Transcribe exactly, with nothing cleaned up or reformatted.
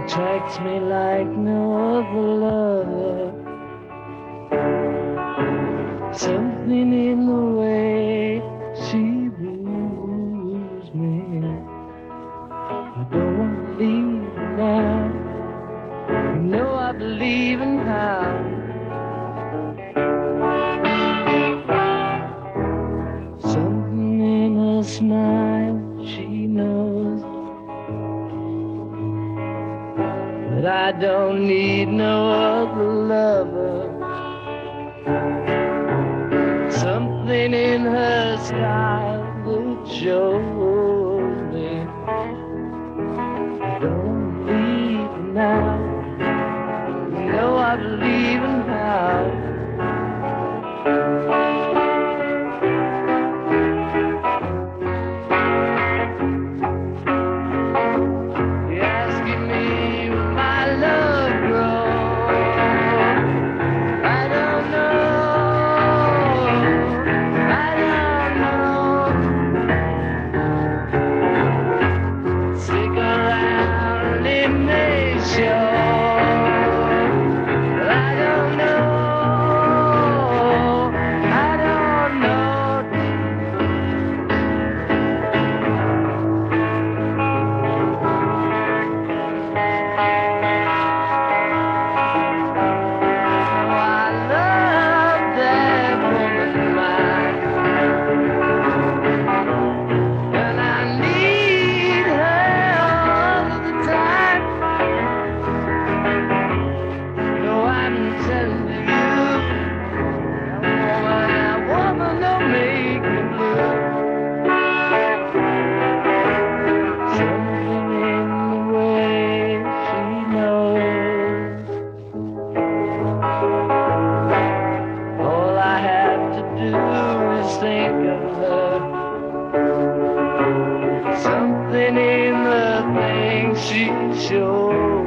attracts me like no other lover. Something in the way she woos me. I don't want to leave now. You know I believe in how. Something in her smile, she knows that I don't need no other lover. Something in her style that shows me don't leave now. You know I believe in how. Think of her. Something in the things she shows.